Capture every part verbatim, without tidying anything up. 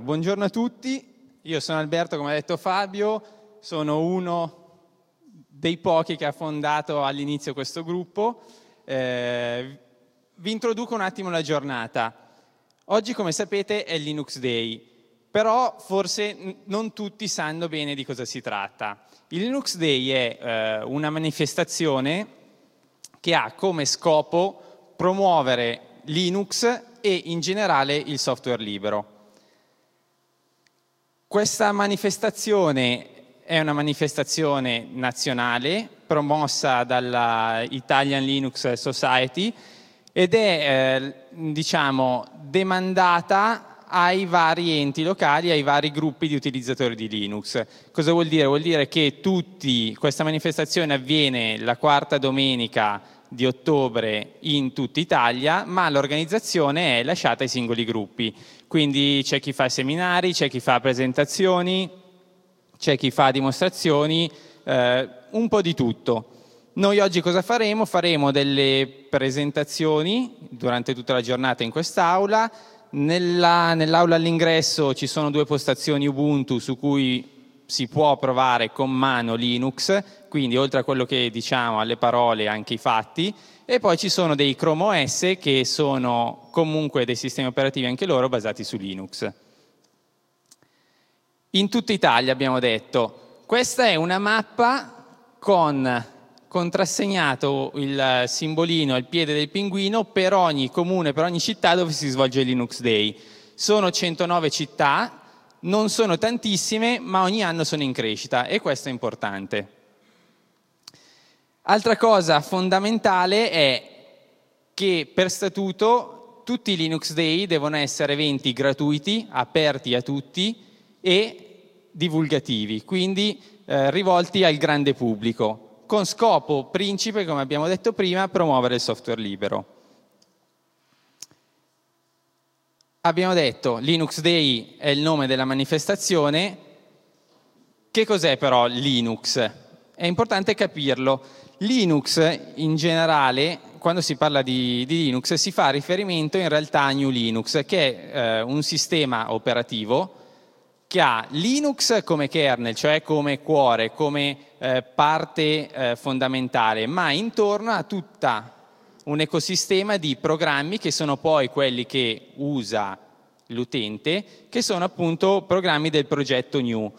buongiorno a tutti, io sono Alberto, come ha detto Fabio, sono uno dei pochi che ha fondato all'inizio questo gruppo. Eh, vi introduco un attimo la giornata. Oggi, come sapete, è il Linux Day, però forse non tutti sanno bene di cosa si tratta. Il Linux Day è eh, una manifestazione che ha come scopo promuovere Linux e in generale il software libero. Questa manifestazione è una manifestazione nazionale promossa dalla Italian Linux Society ed è eh, diciamo demandata ai vari enti locali, ai vari gruppi di utilizzatori di Linux. Cosa vuol dire? Vuol dire che tutti, questa manifestazione avviene la quarta domenica di ottobre in tutta Italia, ma l'organizzazione è lasciata ai singoli gruppi. Quindi c'è chi fa seminari, c'è chi fa presentazioni, c'è chi fa dimostrazioni, eh, un po' di tutto. Noi oggi cosa faremo? Faremo delle presentazioni durante tutta la giornata in quest'aula. Nella, nell'aula all'ingresso ci sono due postazioni Ubuntu su cui si può provare con mano Linux, quindi oltre a quello che diciamo alle parole anche i fatti, e poi ci sono dei Chrome O S che sono comunque dei sistemi operativi anche loro basati su Linux. In tutta Italia abbiamo detto, questa è una mappa con contrassegnato il simbolino al piede del pinguino per ogni comune, per ogni città dove si svolge il Linux Day. Sono centonove città, non sono tantissime, ma ogni anno sono in crescita e questo è importante. Altra cosa fondamentale è che per statuto tutti i Linux Day devono essere eventi gratuiti, aperti a tutti e divulgativi, quindi eh, rivolti al grande pubblico, con scopo principe, come abbiamo detto prima, promuovere il software libero. Abbiamo detto Linux Day è il nome della manifestazione. Che cos'è però Linux? È importante capirlo. Linux in generale, quando si parla di, di Linux, si fa riferimento in realtà a New Linux, che è eh, un sistema operativo che ha Linux come kernel, cioè come cuore, come eh, parte eh, fondamentale, ma intorno a tutta un ecosistema di programmi che sono poi quelli che usa l'utente, che sono appunto programmi del progetto New.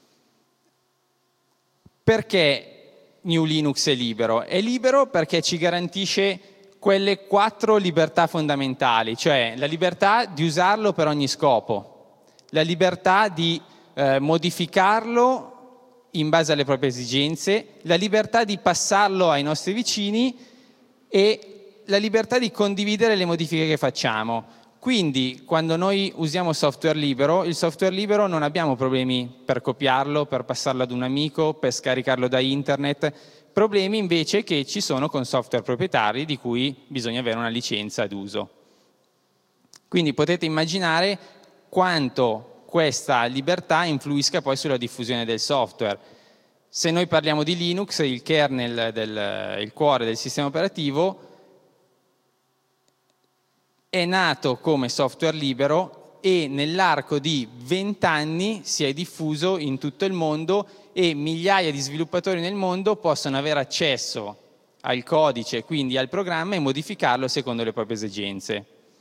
Perché New Linux è libero? È libero perché ci garantisce quelle quattro libertà fondamentali, cioè la libertà di usarlo per ogni scopo, la libertà di eh, modificarlo in base alle proprie esigenze, la libertà di passarlo ai nostri vicini e la libertà di condividere le modifiche che facciamo. Quindi, quando noi usiamo software libero, il software libero non abbiamo problemi per copiarlo, per passarlo ad un amico, per scaricarlo da internet, problemi invece che ci sono con software proprietari di cui bisogna avere una licenza d'uso. Quindi potete immaginare quanto questa libertà influisca poi sulla diffusione del software. Se noi parliamo di Linux, il kernel, del, il cuore del sistema operativo, è nato come software libero e nell'arco di vent'anni si è diffuso in tutto il mondo e migliaia di sviluppatori nel mondo possono avere accesso al codice, quindi al programma, e modificarlo secondo le proprie esigenze.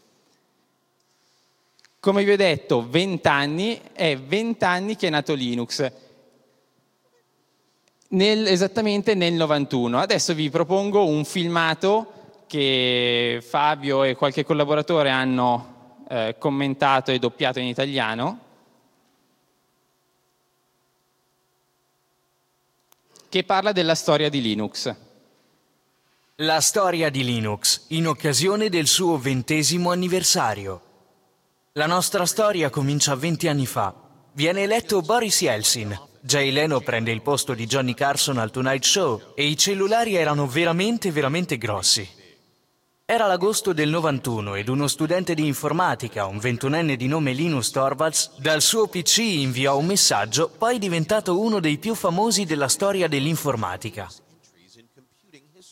Come vi ho detto, vent'anni, è vent'anni che è nato Linux, nel, esattamente nel novantuno. Adesso vi propongo un filmato che Fabio e qualche collaboratore hanno eh, commentato e doppiato in italiano, che parla della storia di Linux. La storia di Linux, in occasione del suo ventesimo anniversario. La nostra storia comincia venti anni fa. Viene eletto Boris Yeltsin. Jay Leno prende il posto di Johnny Carson al Tonight Show e i cellulari erano veramente, veramente grossi. Era l'agosto del novantuno ed uno studente di informatica, un ventunenne di nome Linus Torvalds, dal suo P C inviò un messaggio, poi diventato uno dei più famosi della storia dell'informatica.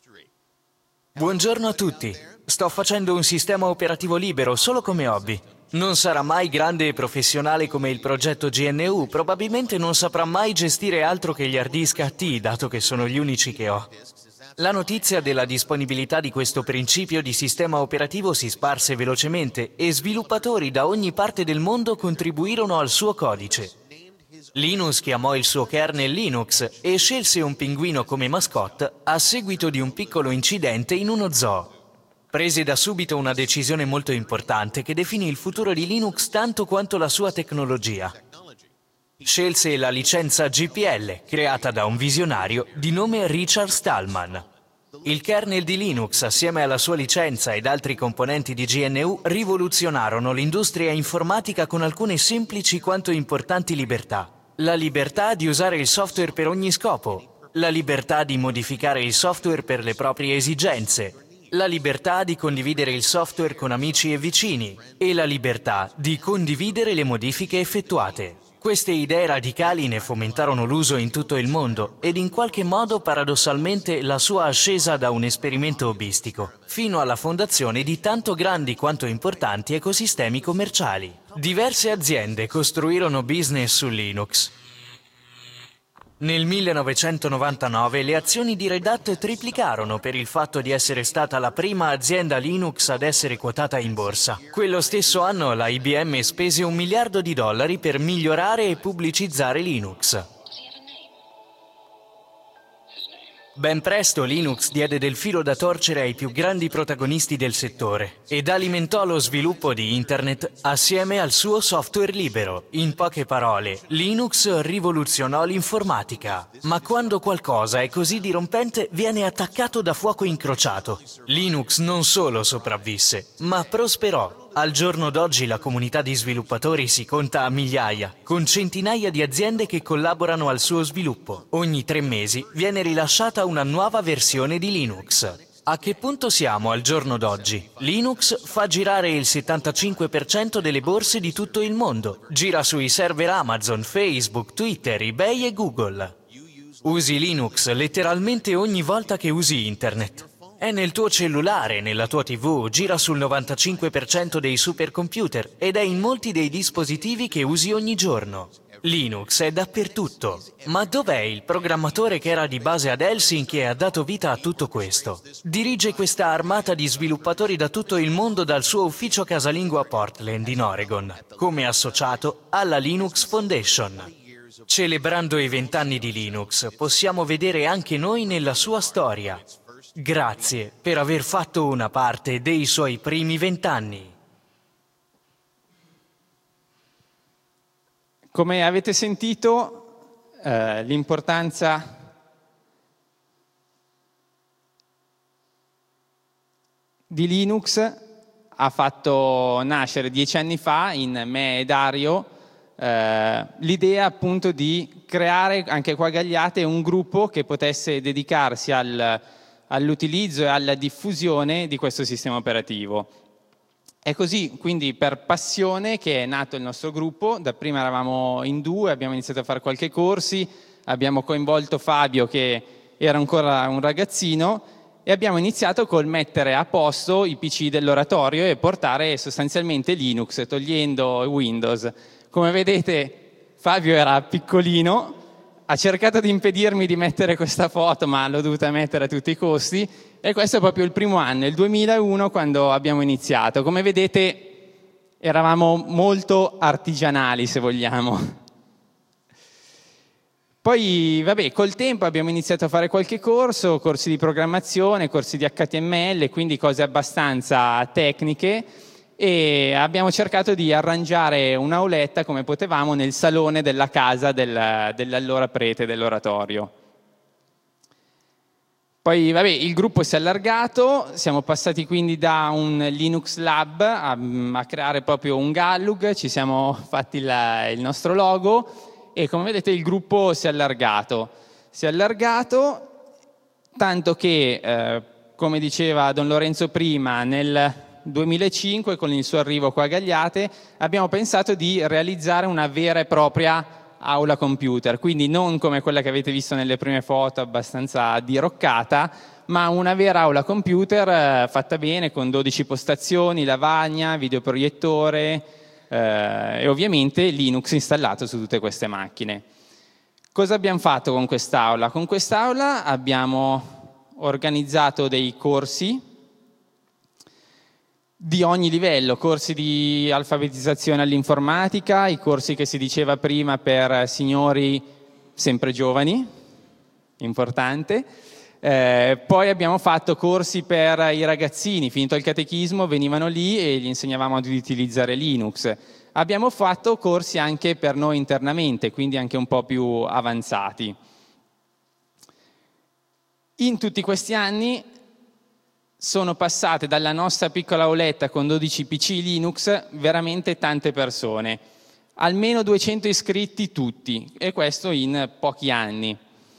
Buongiorno a tutti. Sto facendo un sistema operativo libero solo come hobby. Non sarà mai grande e professionale come il progetto G N U, probabilmente non saprà mai gestire altro che gli hard disk A T, dato che sono gli unici che ho. La notizia della disponibilità di questo principio di sistema operativo si sparse velocemente e sviluppatori da ogni parte del mondo contribuirono al suo codice. Linus chiamò il suo kernel Linux e scelse un pinguino come mascotte a seguito di un piccolo incidente in uno zoo. Prese da subito una decisione molto importante che definì il futuro di Linux tanto quanto la sua tecnologia. Scelse la licenza G P L, creata da un visionario di nome Richard Stallman. Il kernel di Linux, assieme alla sua licenza ed altri componenti di G N U, rivoluzionarono l'industria informatica con alcune semplici quanto importanti libertà. La libertà di usare il software per ogni scopo, la libertà di modificare il software per le proprie esigenze, la libertà di condividere il software con amici e vicini e la libertà di condividere le modifiche effettuate. Queste idee radicali ne fomentarono l'uso in tutto il mondo ed in qualche modo paradossalmente la sua ascesa da un esperimento hobbistico, fino alla fondazione di tanto grandi quanto importanti ecosistemi commerciali. Diverse aziende costruirono business su Linux. Nel millenovecentonovantanove le azioni di Red Hat triplicarono per il fatto di essere stata la prima azienda Linux ad essere quotata in borsa. Quello stesso anno la I B M spese un miliardo di dollari per migliorare e pubblicizzare Linux. Ben presto Linux diede del filo da torcere ai più grandi protagonisti del settore ed alimentò lo sviluppo di Internet assieme al suo software libero. In poche parole, Linux rivoluzionò l'informatica. Ma quando qualcosa è così dirompente, viene attaccato da fuoco incrociato. Linux non solo sopravvisse, ma prosperò. Al giorno d'oggi la comunità di sviluppatori si conta a migliaia, con centinaia di aziende che collaborano al suo sviluppo. Ogni tre mesi viene rilasciata una nuova versione di Linux. A che punto siamo al giorno d'oggi? Linux fa girare il settantacinque per cento delle borse di tutto il mondo. Gira sui server Amazon, Facebook, Twitter, eBay e Google. Usi Linux letteralmente ogni volta che usi Internet. È nel tuo cellulare, nella tua tivù, gira sul novantacinque per cento dei supercomputer ed è in molti dei dispositivi che usi ogni giorno. Linux è dappertutto. Ma dov'è il programmatore che era di base ad Helsinki e ha dato vita a tutto questo? Dirige questa armata di sviluppatori da tutto il mondo dal suo ufficio casalingo a Portland, in Oregon, come associato alla Linux Foundation. Celebrando i vent'anni di Linux, possiamo vedere anche noi nella sua storia. Grazie per aver fatto una parte dei suoi primi vent'anni. Come avete sentito, eh, l'importanza di Linux ha fatto nascere dieci anni fa in me e Dario eh, l'idea appunto di creare anche qua a Gagliate un gruppo che potesse dedicarsi al all'utilizzo e alla diffusione di questo sistema operativo. È così, quindi, per passione che è nato il nostro gruppo. Dapprima eravamo in due, abbiamo iniziato a fare qualche corsi, abbiamo coinvolto Fabio che era ancora un ragazzino e abbiamo iniziato col mettere a posto i P C dell'oratorio e portare sostanzialmente Linux, togliendo Windows. Come vedete, Fabio era piccolino, ha cercato di impedirmi di mettere questa foto, ma l'ho dovuta mettere a tutti i costi, e questo è proprio il primo anno, il duemilauno, quando abbiamo iniziato. Come vedete eravamo molto artigianali, se vogliamo. Poi, vabbè, col tempo abbiamo iniziato a fare qualche corso, corsi di programmazione, corsi di H T M L, quindi cose abbastanza tecniche, e abbiamo cercato di arrangiare un'auletta come potevamo nel salone della casa del, dell'allora prete dell'oratorio. Poi vabbè, il gruppo si è allargato, siamo passati quindi da un Linux Lab a, a creare proprio un Gallug, ci siamo fatti la, il nostro logo e come vedete il gruppo si è allargato. Si è allargato tanto che, eh, come diceva Don Lorenzo prima, nel duemilacinque, con il suo arrivo qua a Gagliate, abbiamo pensato di realizzare una vera e propria aula computer, quindi non come quella che avete visto nelle prime foto, abbastanza diroccata, ma una vera aula computer eh, fatta bene, con dodici postazioni, lavagna, videoproiettore, eh, e ovviamente Linux installato su tutte queste macchine. Cosa abbiamo fatto con quest'aula? Con quest'aula abbiamo organizzato dei corsi di ogni livello, corsi di alfabetizzazione all'informatica, i corsi che si diceva prima per signori sempre giovani, importante. Eh, poi abbiamo fatto corsi per i ragazzini, finito il catechismo venivano lì e gli insegnavamo ad utilizzare Linux. Abbiamo fatto corsi anche per noi internamente, quindi anche un po' più avanzati. In tutti questi anni sono passate dalla nostra piccola auletta con dodici P C Linux veramente tante persone, almeno duecento iscritti tutti, e questo in pochi anni.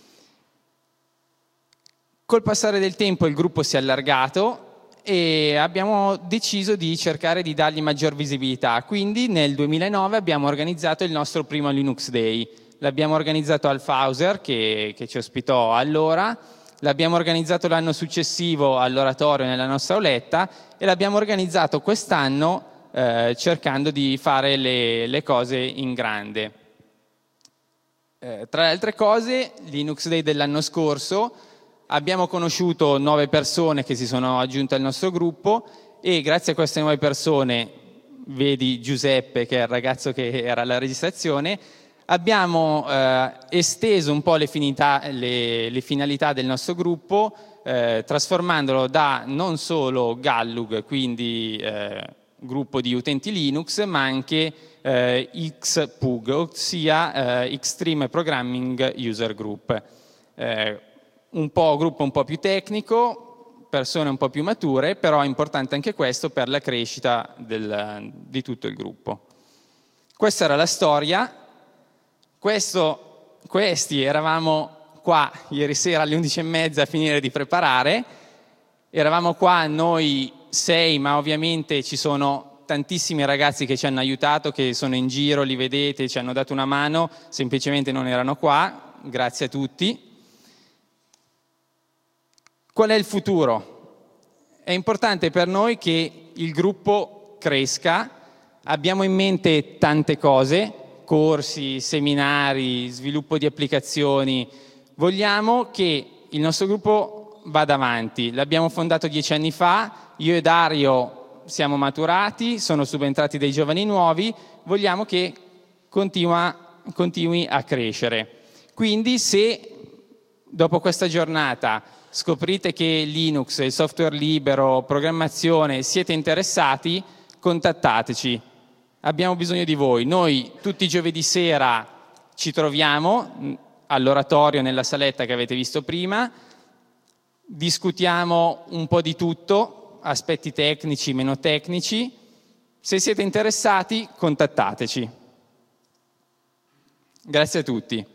Col passare del tempo il gruppo si è allargato e abbiamo deciso di cercare di dargli maggior visibilità, quindi nel duemilanove abbiamo organizzato il nostro primo Linux Day. L'abbiamo organizzato al Fauser, che, che ci ospitò allora, l'abbiamo organizzato l'anno successivo all'oratorio nella nostra auletta e l'abbiamo organizzato quest'anno eh, cercando di fare le, le cose in grande. Eh, tra le altre cose, Linux Day dell'anno scorso abbiamo conosciuto nuove persone che si sono aggiunte al nostro gruppo e grazie a queste nuove persone, vedi Giuseppe che è il ragazzo che era alla registrazione, abbiamo eh, esteso un po' le finalità, le, le finalità del nostro gruppo, eh, trasformandolo da non solo Gallug, quindi eh, gruppo di utenti Linux, ma anche eh, X P U G, ossia eh, Extreme Programming User Group. Eh, un po' gruppo un po' più tecnico, persone un po' più mature, però è importante anche questo per la crescita del, di tutto il gruppo. Questa era la storia. Questo, questi eravamo qua ieri sera alle undici e mezza a finire di preparare, eravamo qua noi sei, ma ovviamente ci sono tantissimi ragazzi che ci hanno aiutato, che sono in giro, li vedete, ci hanno dato una mano, semplicemente non erano qua, grazie a tutti. Qual è il futuro? È importante per noi che il gruppo cresca, abbiamo in mente tante cose, corsi, seminari, sviluppo di applicazioni. Vogliamo che il nostro gruppo vada avanti. L'abbiamo fondato dieci anni fa, io e Dario siamo maturati, sono subentrati dei giovani nuovi, vogliamo che continua, continui a crescere. Quindi se dopo questa giornata scoprite che Linux, il software libero, programmazione, siete interessati, contattateci. Abbiamo bisogno di voi. Noi tutti i giovedì sera ci troviamo all'oratorio nella saletta che avete visto prima, discutiamo un po' di tutto, aspetti tecnici, meno tecnici. Se siete interessati, contattateci. Grazie a tutti.